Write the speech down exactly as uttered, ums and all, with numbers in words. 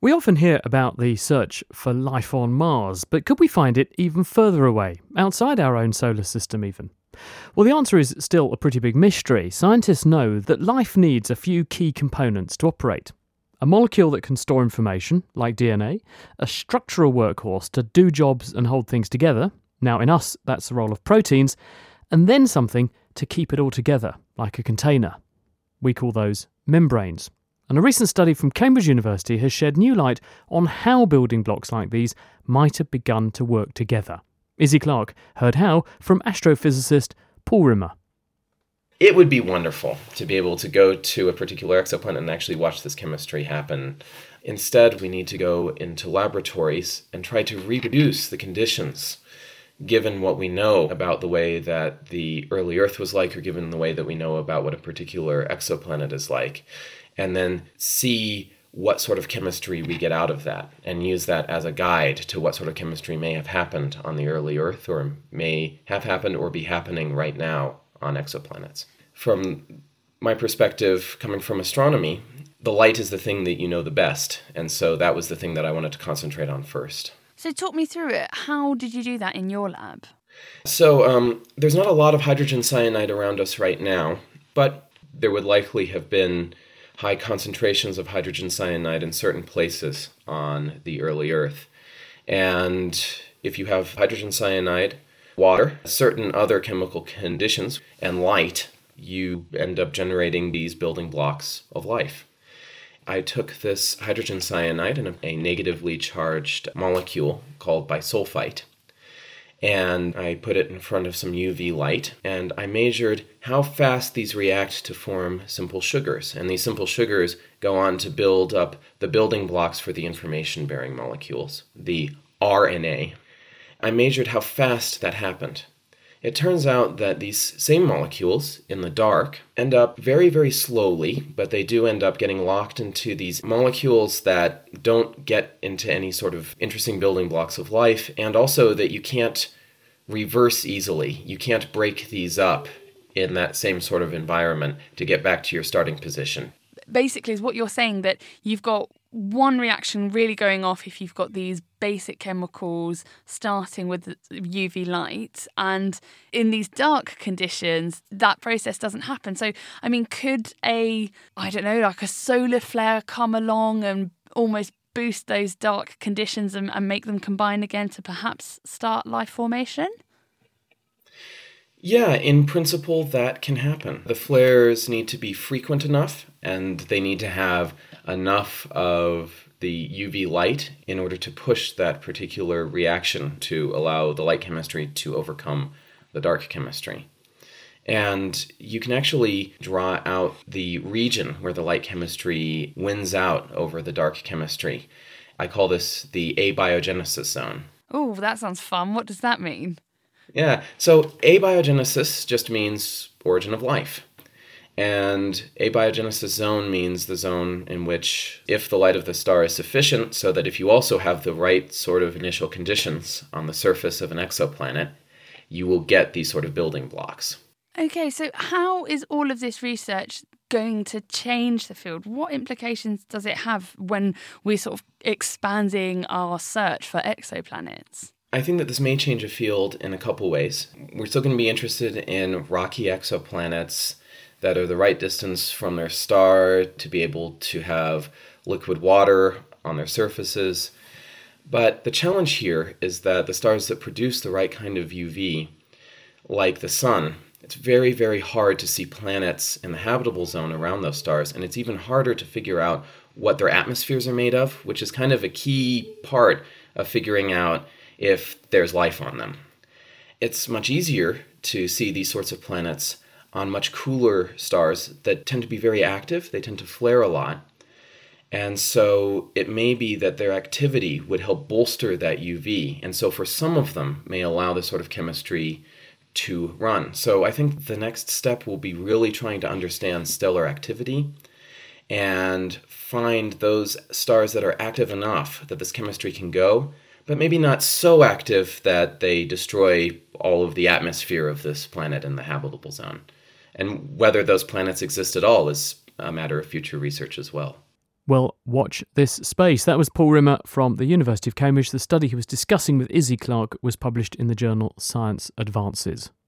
We often hear about the search for life on Mars, but could we find it even further away, outside our own solar system even? Well, the answer is still a pretty big mystery. Scientists know that life needs a few key components to operate. A molecule that can store information, like D N A, a structural workhorse to do jobs and hold things together, now in us that's the role of proteins, and then something to keep it all together, like a container. We call those membranes. And a recent study from Cambridge University has shed new light on how building blocks like these might have begun to work together. Izzy Clark heard how from astrophysicist Paul Rimmer. It would be wonderful to be able to go to a particular exoplanet and actually watch this chemistry happen. Instead, we need to go into laboratories and try to reproduce the conditions given what we know about the way that the early Earth was like, or given the way that we know about what a particular exoplanet is like, and then see what sort of chemistry we get out of that, and use that as a guide to what sort of chemistry may have happened on the early Earth, or may have happened or be happening right now on exoplanets. From my perspective, coming from astronomy, the light is the thing that you know the best, and so that was the thing that I wanted to concentrate on first. So talk me through it. How did you do that in your lab? So um, there's not a lot of hydrogen cyanide around us right now, but there would likely have been high concentrations of hydrogen cyanide in certain places on the early Earth. And if you have hydrogen cyanide, water, certain other chemical conditions, and light, you end up generating these building blocks of life. I took this hydrogen cyanide in a, a negatively charged molecule called bisulfite, and I put it in front of some U V light, and I measured how fast these react to form simple sugars. And these simple sugars go on to build up the building blocks for the information-bearing molecules, the R N A. I measured how fast that happened. It turns out that these same molecules in the dark end up very, very slowly, but they do end up getting locked into these molecules that don't get into any sort of interesting building blocks of life, and also that you can't reverse easily. You can't break these up in that same sort of environment to get back to your starting position. Basically, is what you're saying, that you've got one reaction really going off if you've got these basic chemicals starting with U V light, and in these dark conditions that process doesn't happen. So I mean, could a I don't know like a solar flare come along and almost boost those dark conditions and, and make them combine again to perhaps start life formation? Yeah, in principle, that can happen. The flares need to be frequent enough, and they need to have enough of the U V light in order to push that particular reaction to allow the light chemistry to overcome the dark chemistry. And you can actually draw out the region where the light chemistry wins out over the dark chemistry. I call this the abiogenesis zone. Oh, that sounds fun. What does that mean? Yeah, so abiogenesis just means origin of life. And abiogenesis zone means the zone in which, if the light of the star is sufficient, so that if you also have the right sort of initial conditions on the surface of an exoplanet, you will get these sort of building blocks. Okay, so how is all of this research going to change the field? What implications does it have when we're sort of expanding our search for exoplanets? I think that this may change a field in a couple ways. We're still going to be interested in rocky exoplanets that are the right distance from their star to be able to have liquid water on their surfaces. But the challenge here is that the stars that produce the right kind of U V, like the sun, it's very, very hard to see planets in the habitable zone around those stars, and it's even harder to figure out what their atmospheres are made of, which is kind of a key part of figuring out if there's life on them. It's much easier to see these sorts of planets on much cooler stars that tend to be very active. They tend to flare a lot. And so it may be that their activity would help bolster that U V. And so for some of them may allow this sort of chemistry to run. So I think the next step will be really trying to understand stellar activity and find those stars that are active enough that this chemistry can go, but maybe not so active that they destroy all of the atmosphere of this planet in the habitable zone. And whether those planets exist at all is a matter of future research as well. Well, watch this space. That was Paul Rimmer from the University of Cambridge. The study he was discussing with Izzy Clark was published in the journal Science Advances.